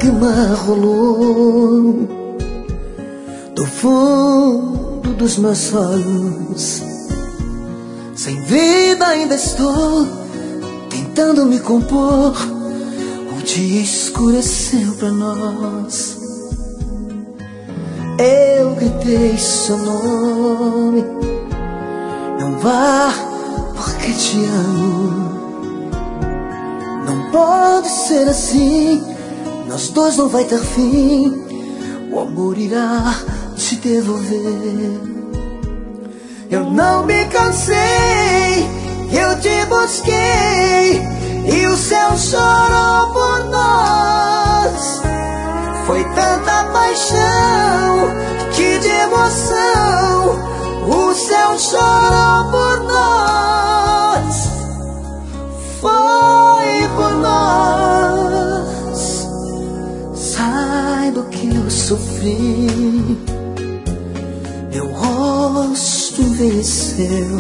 lágrima rolou do fundo dos meus olhos. Sem vida ainda estou tentando me compor. O dia escureceu pra nós. Eu gritei seu nome. Não vá, porque te amo. Não pode ser assim. Nós dois não vai ter fim. O amor irá te devolver. Eu não me cansei, eu te busquei e o céu chorou por nós. Foi tanta paixão, que de emoção, o céu chorou por nós. Foi por nós. Saiba que eu sofri. Meu rosto envelheceu.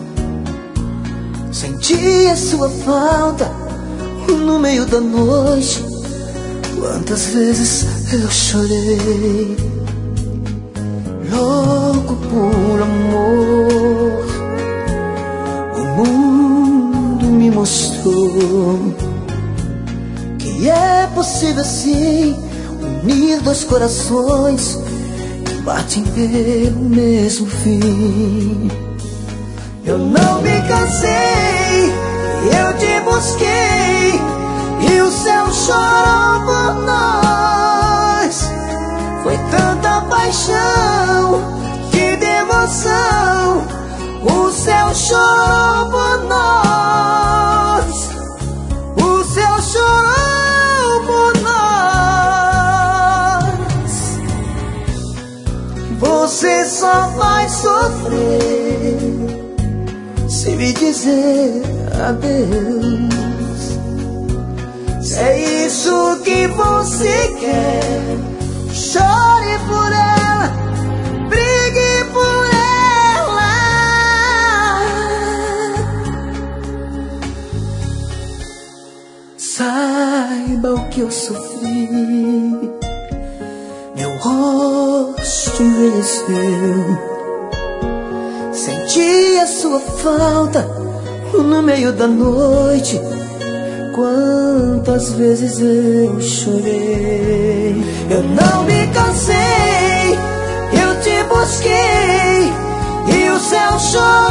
Senti a sua falta no meio da noite. Quantas vezes eu chorei, louco por amor. O mundo me mostrou que é possível sim unir dois corações que batem pelo mesmo fim. Eu não me cansei, eu te busquei e o céu chorou por nós. Foi tanta paixão, que de emoção, o céu chorou por nós. O céu chorou por nós. Você só vai sofrer se me dizer adeus. Se é isso que você quer, chore por ela, brigue por ela. Saiba o que eu sofri. Meu rosto envelheceu. Senti a sua falta no meio da noite. Quantas vezes eu chorei. Eu não me cansei, eu te busquei e o céu chorou